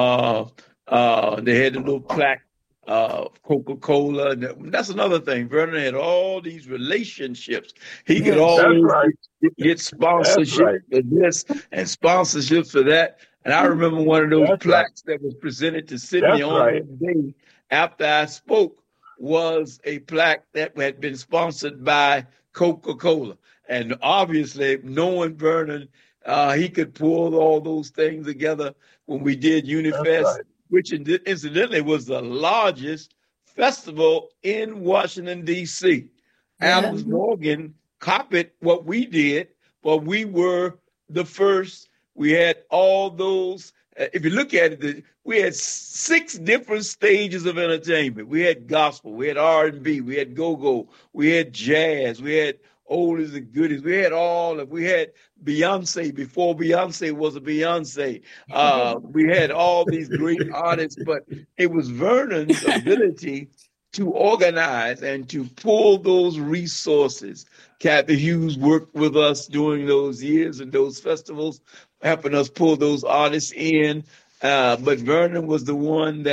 had a little plaque, Coca-Cola. And that's another thing. Vernon had all these relationships. He could always get sponsorship for this and sponsorships for that. And I remember one of those plaques that was presented to Sidney on that day after I spoke was a plaque that had been sponsored by Coca-Cola. And obviously, knowing Vernon, he could pull all those things together when we did Unifest, which incidentally was the largest festival in Washington, D.C. Adams Morgan copied what we did, but we were the first. We had all those. If you look at it, we had 6 different stages of entertainment. We had gospel, we had R&B, we had go-go, we had jazz, we had oldies and goodies. We had we had Beyonce before Beyonce was a Beyonce. We had all these great artists, but it was Vernon's ability to organize and to pull those resources. Kathy Hughes worked with us during those years and those festivals, helping us pull those artists in. But Vernon was the one that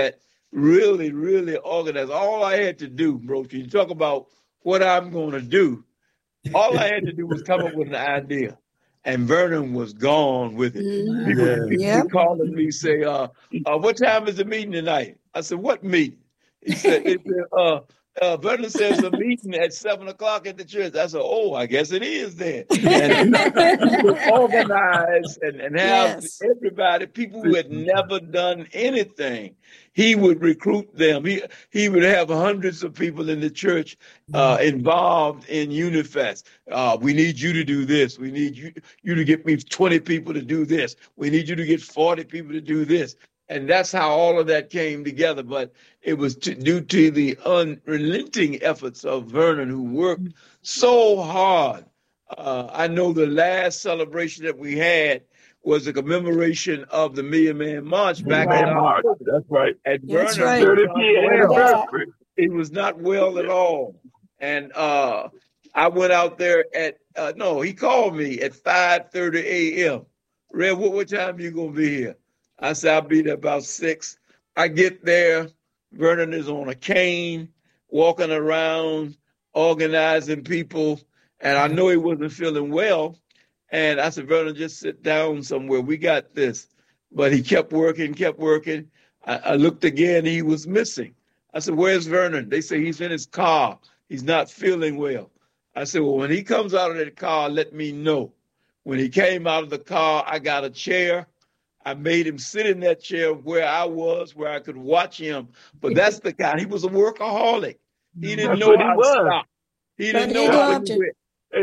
really, really organized. All I had to do, bro, you talk about what I'm going to do. All I had to do was come up with an idea. And Vernon was gone with it. People would call me, say, what time is the meeting tonight? I said, what meeting? He said, Vernon says a meeting at 7 o'clock at the church. I said, oh, I guess it is then. And he would organize and have everybody, people who had never done anything, he would recruit them. He would have hundreds of people in the church involved in Unifest. We need you to do this. We need you to get me 20 people to do this. We need you to get 40 people to do this. And that's how all of that came together. But it was due to the unrelenting efforts of Vernon, who worked so hard. I know the last celebration that we had was a commemoration of the Million Man March back in October. That's right. And That's Vernon right. he was not well at all. And I went out there at, he called me at 5:30 a.m. Red, what time you going to be here? I said, I'll be there about 6. I get there. Vernon is on a cane, walking around, organizing people. And I know he wasn't feeling well. And I said, Vernon, just sit down somewhere. We got this. But he kept working. I looked again. He was missing. I said, where's Vernon? They say he's in his car. He's not feeling well. I said, well, when he comes out of that car, let me know. When he came out of the car, I got a chair. I made him sit in that chair where I was, where I could watch him. But that's the guy. He was a workaholic. He didn't know how to stop. He didn't know how to quit.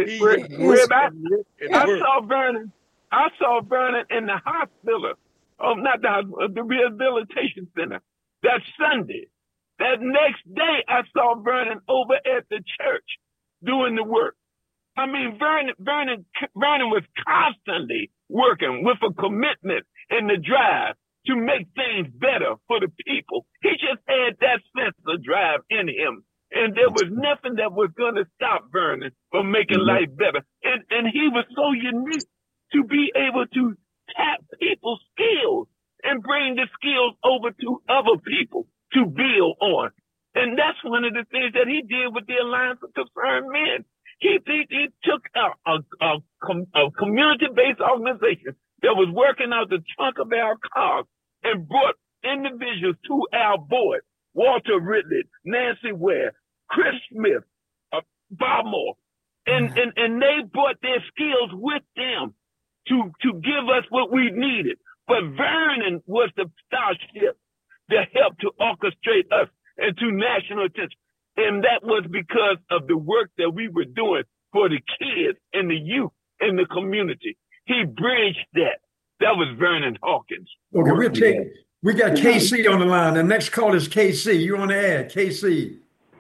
I saw Vernon in the hospital. Not the hospital, the rehabilitation center. That Sunday. That next day, I saw Vernon over at the church doing the work. I mean, Vernon was constantly working with a commitment and the drive to make things better for the people. He just had that sense of drive in him. And there was nothing that was going to stop Vernon from making life better. And he was so unique to be able to tap people's skills and bring the skills over to other people to build on. And that's one of the things that he did with the Alliance of Concerned Men. He took a community-based organization that was working out the trunk of our cars and brought individuals to our board. Walter Ridley, Nancy Ware, Chris Smith, Bob Moore. And they brought their skills with them to give us what we needed. But Vernon was the starship that helped to orchestrate us into national attention. And that was because of the work that we were doing for the kids and the youth in the community. He bridged that. That was Vernon Hawkins. Okay, we got KC on the line. The next call is KC. You're on the air, KC.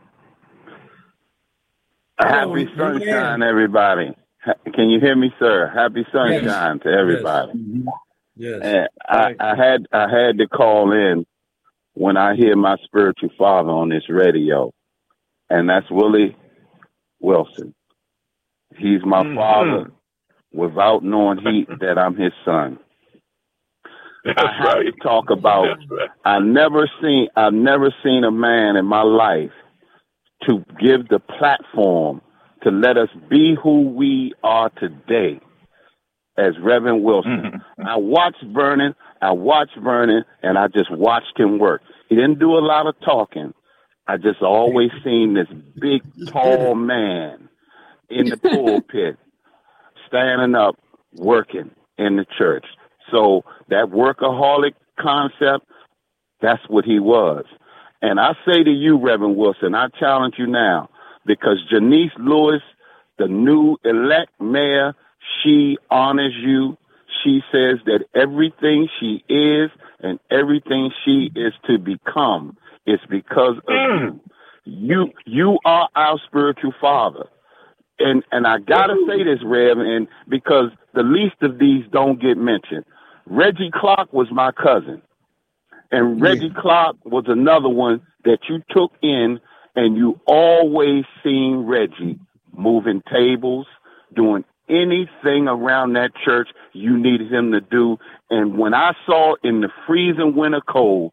Happy sunshine, everybody. Can you hear me, sir? Happy sunshine to everybody. Yes. And I had to call in when I hear my spiritual father on this radio, and that's Willie Wilson. He's my father without knowing that I'm his son. I have to talk about, I've never seen a man in my life to give the platform to let us be who we are today as Reverend Wilson. I watched Vernon, and I just watched him work. He didn't do a lot of talking. I just always seen this big, tall man in the pulpit, standing up, working in the church. So that workaholic concept, that's what he was. And I say to you, Reverend Wilson, I challenge you now, because Janice Lewis, the new elect mayor, she honors you. She says that everything she is and everything she is to become is because of you. You are our spiritual father. And I gotta say this, Rev, and because the least of these don't get mentioned. Reggie Clark was my cousin. And Reggie Clark was another one that you took in, and you always seen Reggie moving tables, doing anything around that church you needed him to do. And when I saw in the freezing winter cold,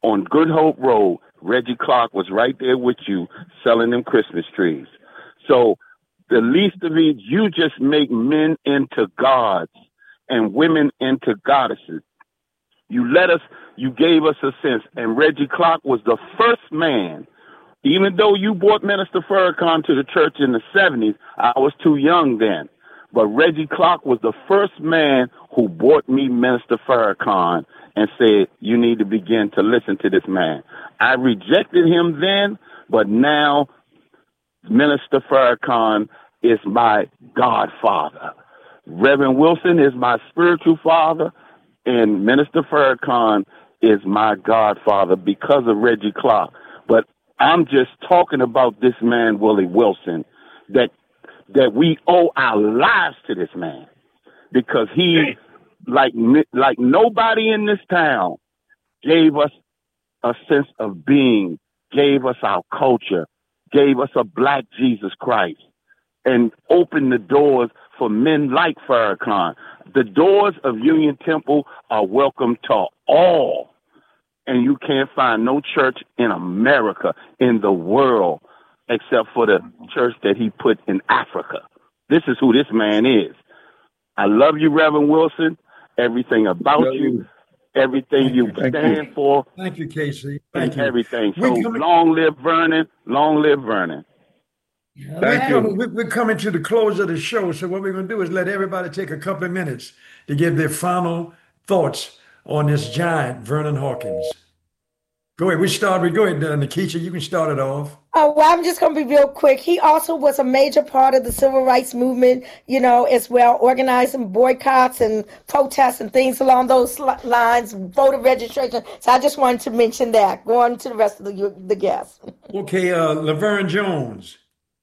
on Good Hope Road, Reggie Clark was right there with you selling them Christmas trees. So the least of it, you just make men into gods and women into goddesses. You gave us a sense. And Reggie Clark was the first man, even though you brought Minister Farrakhan to the church in the 70s, I was too young then. But Reggie Clark was the first man who brought me Minister Farrakhan and said, you need to begin to listen to this man. I rejected him then, but now Minister Farrakhan is my godfather. Reverend Wilson is my spiritual father, and Minister Farrakhan is my godfather because of Reggie Clark. But I'm just talking about this man, Willie Wilson, that we owe our lives to this man, because he, like nobody in this town, gave us a sense of being, gave us our culture, gave us a black Jesus Christ, and opened the doors for men like Farrakhan. The doors of Union Temple are welcome to all, and you can't find no church in America, in the world, except for the church that he put in Africa. This is who this man is. I love you, Reverend Wilson. Everything about you, everything you stand for. Thank you, Casey. Thank you. Everything. So long live Vernon. Long live Vernon. Thank you. We're coming to the close of the show. So what we're going to do is let everybody take a couple of minutes to give their final thoughts on this giant, Vernon Hawkins. Go ahead. Go ahead, Nikisha. You can start it off. Oh, well, I'm just going to be real quick. He also was a major part of the civil rights movement, as well, organizing boycotts and protests and things along those lines, voter registration. So I just wanted to mention that. Go on to the rest of the guests. Okay, Laverne Jones.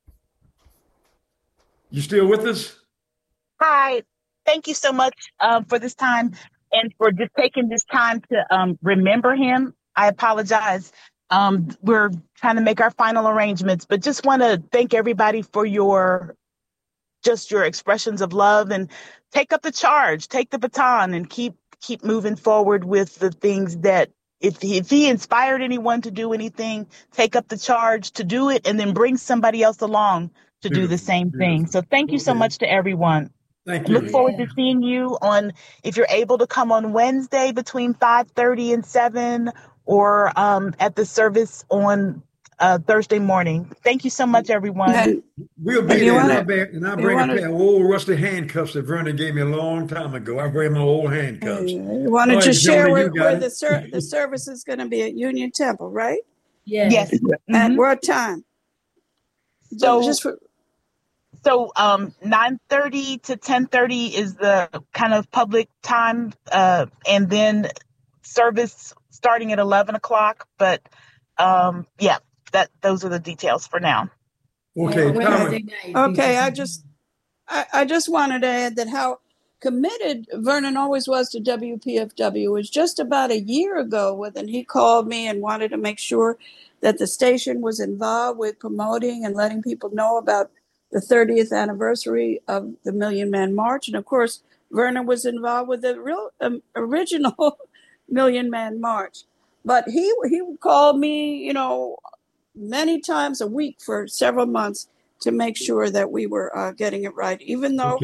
You still with us? Hi. Thank you so much for this time and for just taking this time to remember him. I apologize. We're trying to make our final arrangements, but just want to thank everybody for your expressions of love, and take up the charge, take the baton, and keep moving forward with the things that if he inspired anyone to do anything, take up the charge to do it, and then bring somebody else along to do the same thing. So thank you so much to everyone. Thank you. Look forward to seeing you if you're able to come on Wednesday between 5:30 and 7, or at the service on Thursday morning. Thank you so much, everyone. And we'll be there, and I'll bring a pair of old rusty handcuffs that Vernon gave me a long time ago. I'll bring my old handcuffs. You wanted to share where the service is going to be at Union Temple, right? Yes. At what time? So 9:30 to 10:30 is the kind of public time, and then service starting at 11 o'clock. But those are the details for now. Okay. Okay. I just wanted to add that how committed Vernon always was to WPFW. It was just about a year ago when he called me and wanted to make sure that the station was involved with promoting and letting people know about the 30th anniversary of the Million Man March. And of course, Vernon was involved with the real original Million Man March. But he would call me, many times a week for several months to make sure that we were getting it right, even though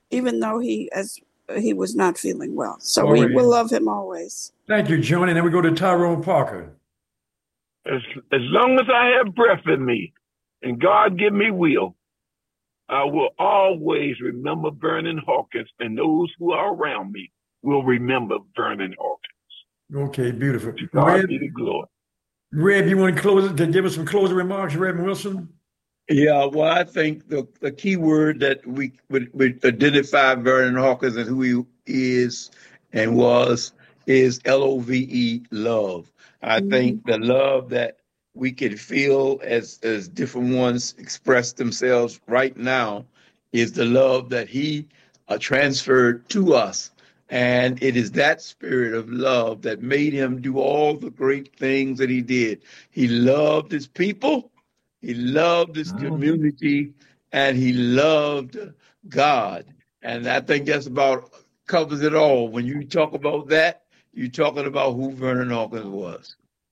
he was not feeling well. So we will love him always. Thank you, Joan. And then we go to Tyrone Parker. As long as I have breath in me and God give me will, I will always remember Vernon Hawkins, and those who are around me will remember Vernon Hawkins. Okay, beautiful. To God be the glory. Reb, you want to close it? To give us some closing remarks, Reverend Wilson? Yeah, well, I think the key word that we would identify Vernon Hawkins and who he is and was is LOVE, love. I think the love that we can feel as different ones express themselves right now is the love that he transferred to us. And it is that spirit of love that made him do all the great things that he did. He loved his people, he loved his community, and he loved God. And I think that's covers it all. When you talk about that, you're talking about who Vernon Hawkins was.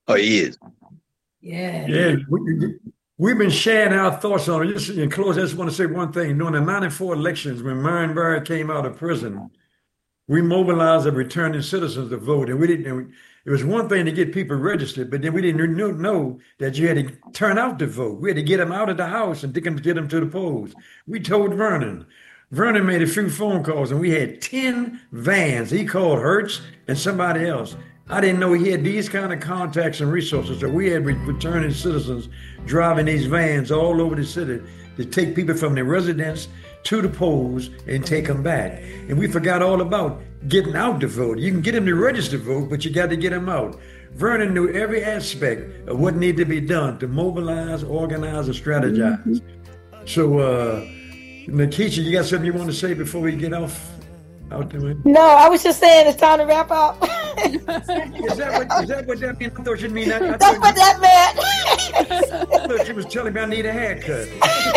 Or is? Yeah. Yeah, we've been sharing our thoughts on it. Just in close, I just want to say one thing. During the 94 elections, when Marion Barry came out of prison, we mobilized the returning citizens to vote. And it was one thing to get people registered, but then we didn't know that you had to turn out to vote. We had to get them out of the house and get them to the polls. We told Vernon. Vernon made a few phone calls, and we had 10 vans. He called Hertz and somebody else. I didn't know he had these kind of contacts and resources. So we had returning citizens driving these vans all over the city to take people from their residence to the polls and take them back. And we forgot all about getting out to vote. You can get them to register to vote, but you got to get them out. Vernon knew every aspect of what needed to be done to mobilize, organize, and strategize. Mm-hmm. So, Nikisha, you got something you want to say before we get off out there? No, I was just saying it's time to wrap up. Is that what that means? I thought you mean that. That's what that meant. I thought she was telling me I need a haircut.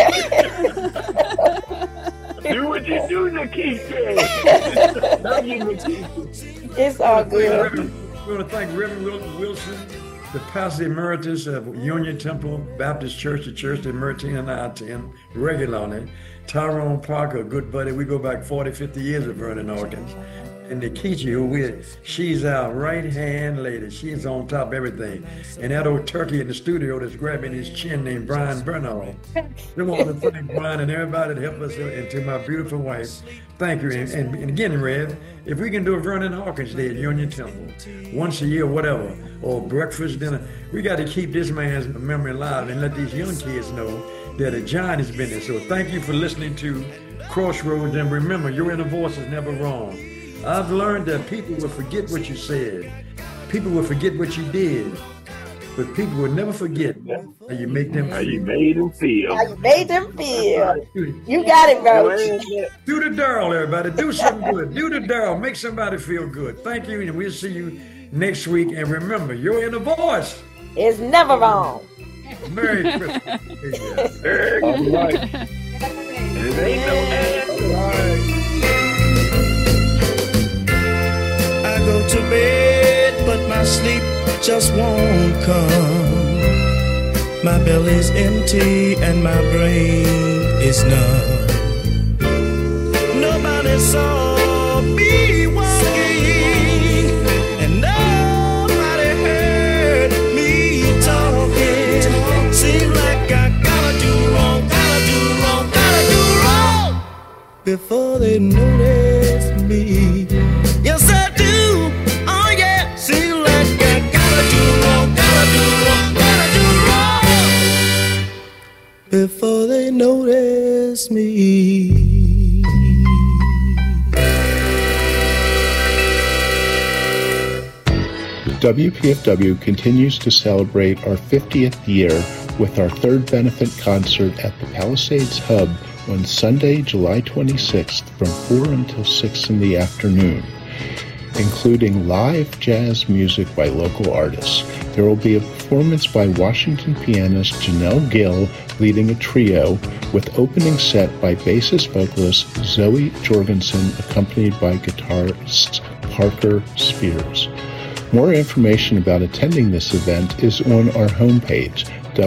Do what you do, Nikisha. Love you, Nikisha. It's all good. We want to thank Reverend Wilson, the pastor emeritus of Union Temple Baptist Church, the church that Mertine and I attend regularly. Tyrone Parker, a good buddy. We go back 40, 50 years at Vernon, Hawkins. And Nikisha, she's our right-hand lady. She's on top of everything. And that old turkey in the studio that's grabbing his chin named Brian Bernal. We want to thank Brian and everybody that helped us, and to my beautiful wife. Thank you. And again, Rev, if we can do a Vernon Hawkins Day at Union Temple, once a year, whatever, or breakfast, dinner, we got to keep this man's memory alive and let these young kids know that a giant has been there. So thank you for listening to Crossroads. And remember, your inner voice is never wrong. I've learned that people will forget what you said. People will forget what you did. But people will never forget how you make them feel. How you made them feel. How you made them feel. You got it, Roach. Do the Darrell, everybody. Do something good. Do the Darrell. Make somebody feel good. Thank you, and we'll see you next week. And remember, your inner voice is never wrong. Merry Christmas. Very good. All right. It ain't no answer. I go to bed, but my sleep just won't come. My belly's empty and my brain is numb. Nobody saw me walking, and nobody heard me talking. Seems like I gotta do wrong before they notice me. Yes, I do. Oh, yeah. Seems like I gotta do wrong before they notice me. WPFW continues to celebrate our 50th year with our third benefit concert at the Palisades Hub on Sunday, July 26th from 4 until 6 in the afternoon, including live jazz music by local artists. There will be a performance by Washington pianist Janelle Gill leading a trio, with opening set by bassist vocalist Zoe Jorgensen, accompanied by guitarist Parker Spears. More information about attending this event is on our homepage,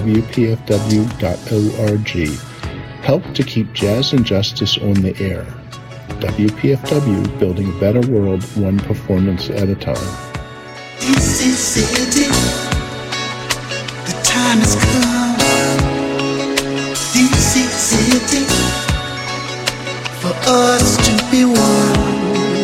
wpfw.org. Help to keep Jazz and Justice on the air. WPFW, building a better world, one performance at a time. DC City, the time has come. DC City, for us to be one.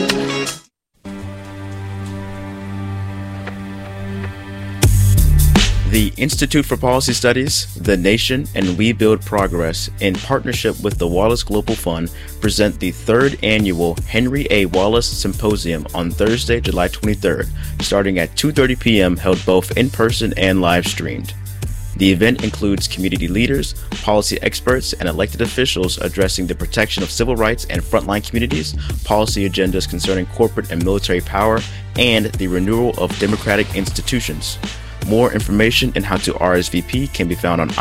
The Institute for Policy Studies, The Nation, and We Build Progress, in partnership with the Wallace Global Fund, present the third annual Henry A. Wallace Symposium on Thursday, July 23rd, starting at 2:30 p.m., held both in person and live streamed. The event includes community leaders, policy experts, and elected officials addressing the protection of civil rights and frontline communities, policy agendas concerning corporate and military power, and the renewal of democratic institutions. More information and how to RSVP can be found on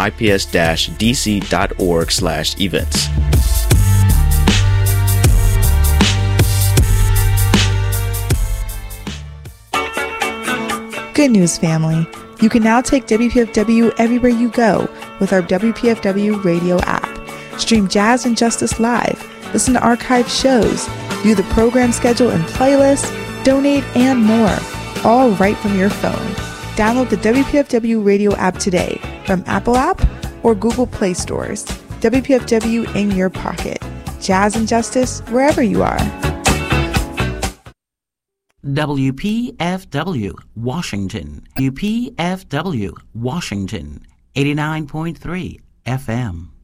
ips-dc.org/events. Good news, family. You can now take WPFW everywhere you go with our WPFW radio app. Stream Jazz and Justice live, listen to archived shows, view the program schedule and playlists, donate, and more, all right from your phone. Download the WPFW radio app today from Apple App or Google Play stores. WPFW in your pocket. Jazz and Justice wherever you are. WPFW, Washington. WPFW, Washington, 89.3 FM.